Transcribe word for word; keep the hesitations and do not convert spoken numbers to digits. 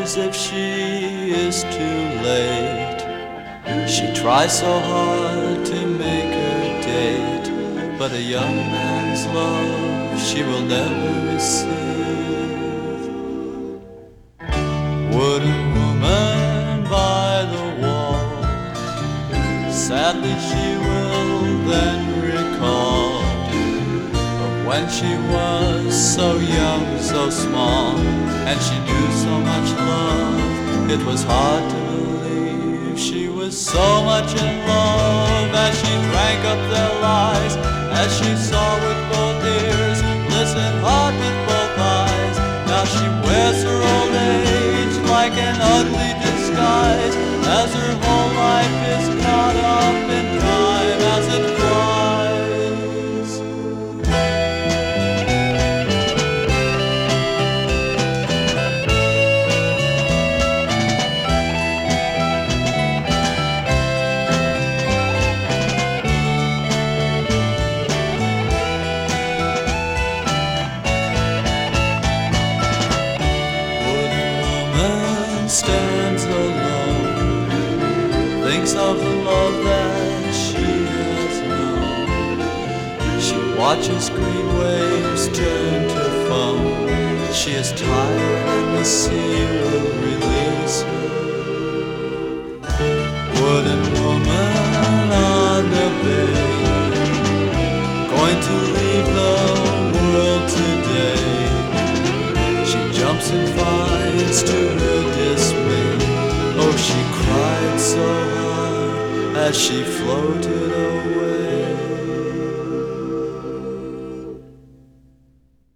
wonders if she is too late. She tries so hard to make her date, but a young man's love she will never receive. Wooden woman by the wall, sadly she will then recall of when she was so young, so small, and she knew so much love. It was hard to believe she was so much in love, as she drank up their lies, as she saw with both ears, listened hard with both eyes. Now she wears her old age like an ugly disguise, as her whole life is caught up in time as it flies. Stands alone, thinks of the love that she has known. She watches green waves turn to foam. She is tired and the sea will release her. Wooden woman on the bay, going to leave the world today. She jumps and finds to her dismay, oh, she cried so hard as she floated away.